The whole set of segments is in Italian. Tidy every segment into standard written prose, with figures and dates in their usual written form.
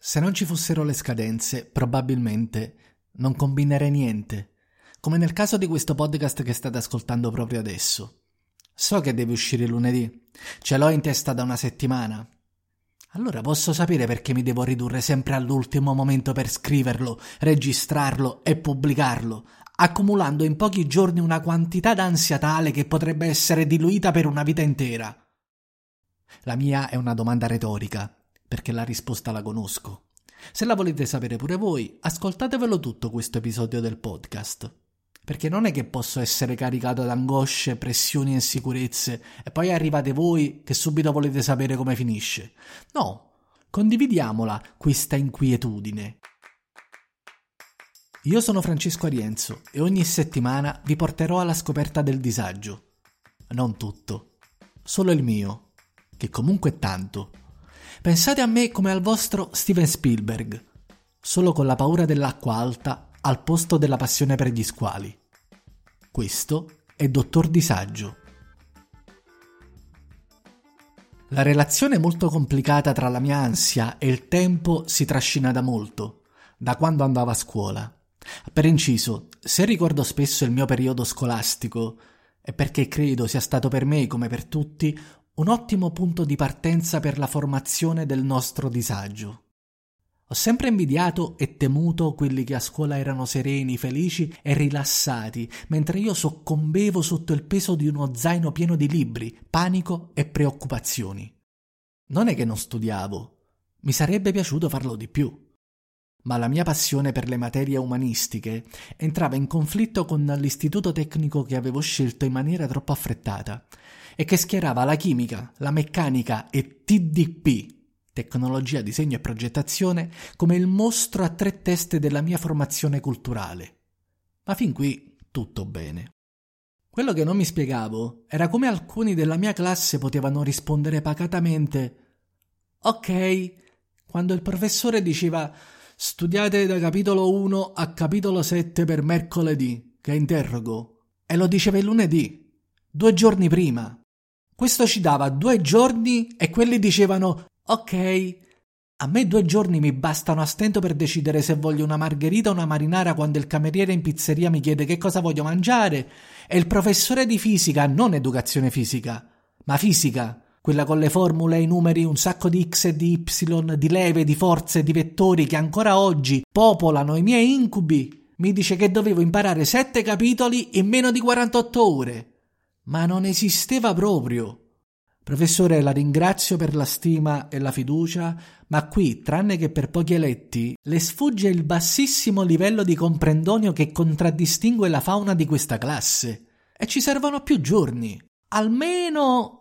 Se non ci fossero le scadenze, probabilmente non combinerei niente, come nel caso di questo podcast che state ascoltando proprio adesso. So che deve uscire lunedì, ce l'ho in testa da una settimana. Allora posso sapere perché mi devo ridurre sempre all'ultimo momento per scriverlo, registrarlo e pubblicarlo, accumulando in pochi giorni una quantità d'ansia tale che potrebbe essere diluita per una vita intera. La mia è una domanda retorica, perché la risposta la conosco. Se la volete sapere pure voi, ascoltatevelo tutto questo episodio del podcast. Perché non è che posso essere caricato da angosce, pressioni e insicurezze e poi arrivate voi che subito volete sapere come finisce. No, condividiamola questa inquietudine. Io sono Francesco Arienzo e ogni settimana vi porterò alla scoperta del disagio. Non tutto, solo il mio, che comunque è tanto. Pensate a me come al vostro Steven Spielberg, solo con la paura dell'acqua alta al posto della passione per gli squali. Questo è Dottor Disagio. La relazione molto complicata tra la mia ansia e il tempo si trascina da molto, da quando andavo a scuola. Per inciso, se ricordo spesso il mio periodo scolastico, è perché credo sia stato per me, come per tutti, un ottimo punto di partenza per la formazione del nostro disagio. Ho sempre invidiato e temuto quelli che a scuola erano sereni, felici e rilassati, mentre io soccombevo sotto il peso di uno zaino pieno di libri, panico e preoccupazioni. Non è che non studiavo, mi sarebbe piaciuto farlo di più. Ma la mia passione per le materie umanistiche entrava in conflitto con l'istituto tecnico che avevo scelto in maniera troppo affrettata e che schierava la chimica, la meccanica e TDP, tecnologia, disegno e progettazione, come il mostro a tre teste della mia formazione culturale. Ma fin qui tutto bene. Quello che non mi spiegavo era come alcuni della mia classe potevano rispondere pacatamente «Ok», quando il professore diceva «Studiate da capitolo 1 a capitolo 7 per mercoledì», che interrogo, e lo diceva il lunedì, 2 giorni prima. Questo ci dava 2 giorni e quelli dicevano «Ok». A me 2 giorni mi bastano a stento per decidere se voglio una margherita o una marinara quando il cameriere in pizzeria mi chiede che cosa voglio mangiare e il professore di fisica, non educazione fisica, ma fisica, quella con le formule, i numeri, un sacco di x e di y, di leve, di forze, di vettori che ancora oggi popolano i miei incubi, mi dice che dovevo imparare 7 capitoli in meno di 48 ore. Ma non esisteva proprio. Professore, la ringrazio per la stima e la fiducia, ma qui, tranne che per pochi eletti, le sfugge il bassissimo livello di comprendonio che contraddistingue la fauna di questa classe. E ci servono più giorni. Almeno...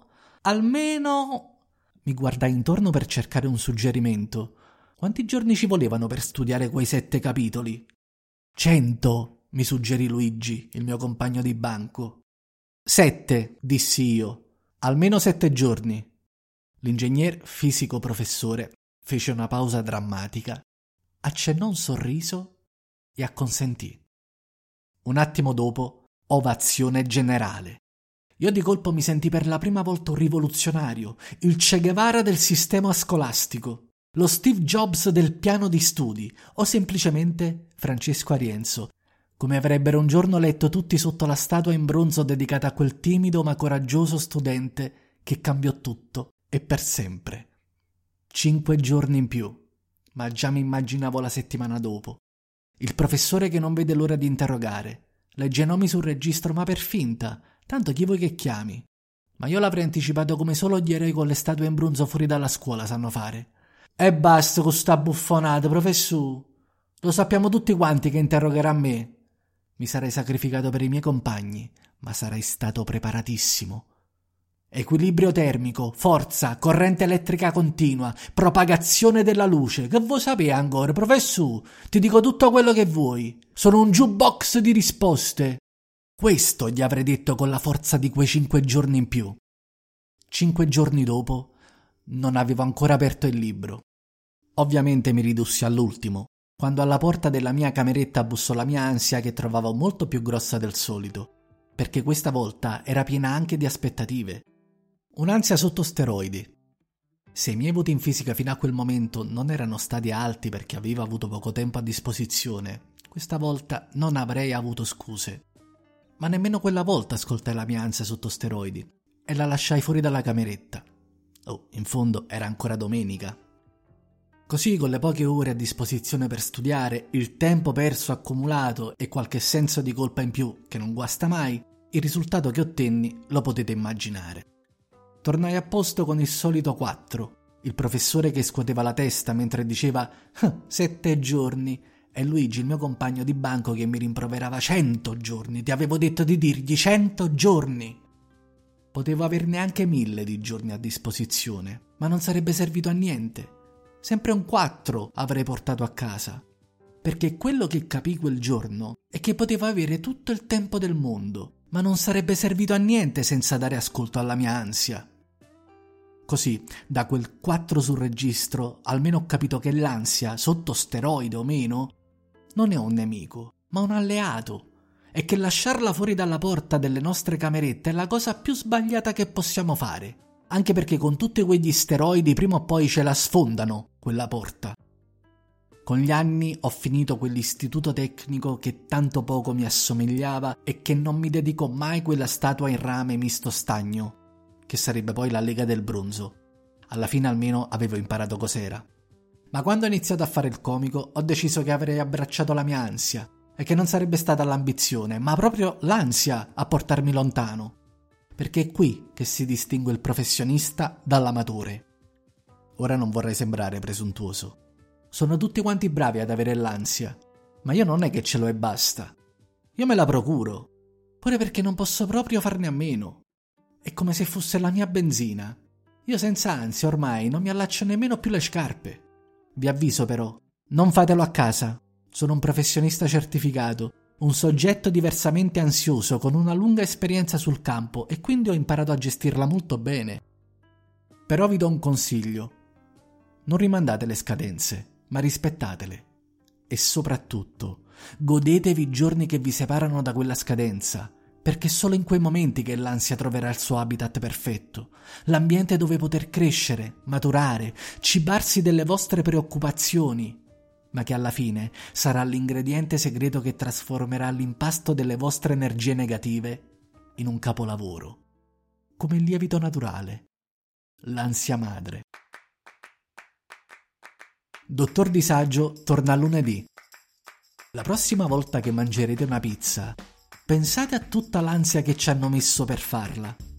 Mi guardai intorno per cercare un suggerimento. Quanti giorni ci volevano per studiare quei 7 capitoli? 100, mi suggerì Luigi, il mio compagno di banco. 7, dissi io. Almeno 7 giorni. L'ingegner fisico professore fece una pausa drammatica, accennò un sorriso e acconsentì. Un attimo dopo, ovazione generale. Io di colpo mi sentii per la prima volta un rivoluzionario, il Che Guevara del sistema scolastico, lo Steve Jobs del piano di studi, o semplicemente Francesco Arienzo, come avrebbero un giorno letto tutti sotto la statua in bronzo dedicata a quel timido ma coraggioso studente che cambiò tutto e per sempre. 5 giorni in più, ma già mi immaginavo la settimana dopo. Il professore che non vede l'ora di interrogare, legge nomi sul registro ma per finta, tanto chi vuoi che chiami? Ma io l'avrei anticipato come solo gli eroi con le statue in bronzo fuori dalla scuola sanno fare. E basta con sta buffonata, professù. Lo sappiamo tutti quanti che interrogherà me. Mi sarei sacrificato per i miei compagni, ma sarei stato preparatissimo. Equilibrio termico, forza, corrente elettrica continua, propagazione della luce. Che vuoi sapere ancora, professù? Ti dico tutto quello che vuoi. Sono un jukebox di risposte. Questo gli avrei detto con la forza di quei 5 giorni in più. 5 giorni dopo non avevo ancora aperto il libro. Ovviamente mi ridussi all'ultimo, quando alla porta della mia cameretta bussò la mia ansia che trovavo molto più grossa del solito, perché questa volta era piena anche di aspettative. Un'ansia sotto steroidi. Se i miei voti in fisica fino a quel momento non erano stati alti perché avevo avuto poco tempo a disposizione, questa volta non avrei avuto scuse. Ma nemmeno quella volta ascoltai la mia ansia sotto steroidi e la lasciai fuori dalla cameretta. Oh, in fondo era ancora domenica. Così, con le poche ore a disposizione per studiare, il tempo perso accumulato e qualche senso di colpa in più che non guasta mai, il risultato che ottenni lo potete immaginare. Tornai a posto con il solito 4, il professore che scuoteva la testa mentre diceva 7 giorni e Luigi, il mio compagno di banco, che mi rimproverava 100 giorni, ti avevo detto di dirgli 100 giorni! Potevo averne anche 1000 di giorni a disposizione, ma non sarebbe servito a niente. Sempre un 4 avrei portato a casa, perché quello che capii quel giorno è che potevo avere tutto il tempo del mondo, ma non sarebbe servito a niente senza dare ascolto alla mia ansia. Così, da quel 4 sul registro, almeno ho capito che l'ansia, sotto steroide o meno, non è un nemico, ma un alleato, e che lasciarla fuori dalla porta delle nostre camerette è la cosa più sbagliata che possiamo fare, anche perché con tutti quegli steroidi prima o poi ce la sfondano quella porta. Con gli anni ho finito quell'istituto tecnico che tanto poco mi assomigliava e che non mi dedicò mai quella statua in rame misto stagno, che sarebbe poi la Lega del Bronzo. Alla fine almeno avevo imparato cos'era. Ma quando ho iniziato a fare il comico ho deciso che avrei abbracciato la mia ansia e che non sarebbe stata l'ambizione, ma proprio l'ansia a portarmi lontano. Perché è qui che si distingue il professionista dall'amatore. Ora non vorrei sembrare presuntuoso. Sono tutti quanti bravi ad avere l'ansia, ma io non è che ce l'ho e basta. Io me la procuro, pure perché non posso proprio farne a meno. È come se fosse la mia benzina. Io senza ansia ormai non mi allaccio nemmeno più le scarpe. Vi avviso però, non fatelo a casa. Sono un professionista certificato, un soggetto diversamente ansioso con una lunga esperienza sul campo e quindi ho imparato a gestirla molto bene. Però vi do un consiglio. Non rimandate le scadenze, ma rispettatele. E soprattutto, godetevi i giorni che vi separano da quella scadenza, perché è solo in quei momenti che l'ansia troverà il suo habitat perfetto, l'ambiente dove poter crescere, maturare, cibarsi delle vostre preoccupazioni, ma che alla fine sarà l'ingrediente segreto che trasformerà l'impasto delle vostre energie negative in un capolavoro, come il lievito naturale, l'ansia madre. Dottor Disagio torna lunedì. La prossima volta che mangerete una pizza, pensate a tutta l'ansia che ci hanno messo per farla